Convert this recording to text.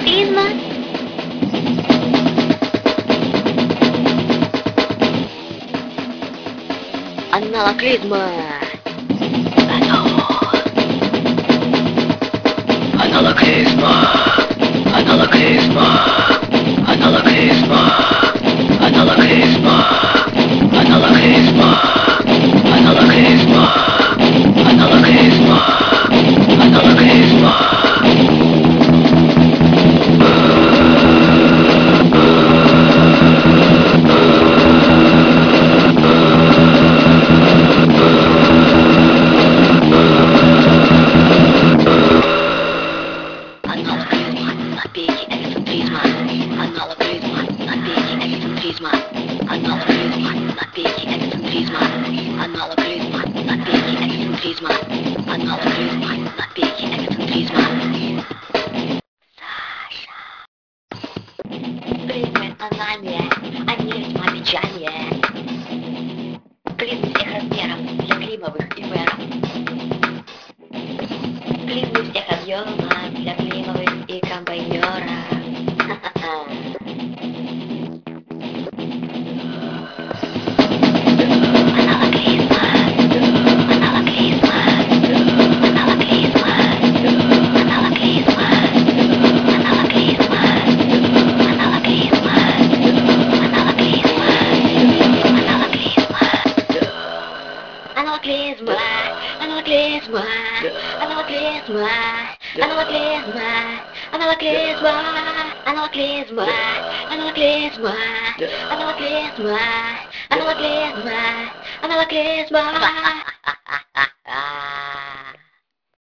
Аналогизма. Аналоклизма. Аналоклизма. Аналоклизма. Аналоклизма. Аналоклизма. Аналоклизма. Аналоклизма. Аналоклизма. Аналоклизма. Аналоклизма на пике эксцентризма. Аналоклизма на пике эксцентризма. Аналоклизма на пике эксцентризма. Аналоклизма на пике эксцентризма. Аналоклизма на пике эксцентризма. Саша. Клизмы анальные, они весьма печальные. Клизмы всех размеров для климовых и мэров. Клизмы всех объемов для климовых и комбайнеров. Аналоклизма. Аналоклизма. Аналоклизма. Аналоклизма. Аналоклизма. Аналоклизма. Аналоклизма. Аналоклизма. Аналоклизма. Аналоклизма. Аналоклизма. Аналоклизма. Аналоклизма. Аналоклизма. Аналоклизма. Аналоклизма. Аналоклизма.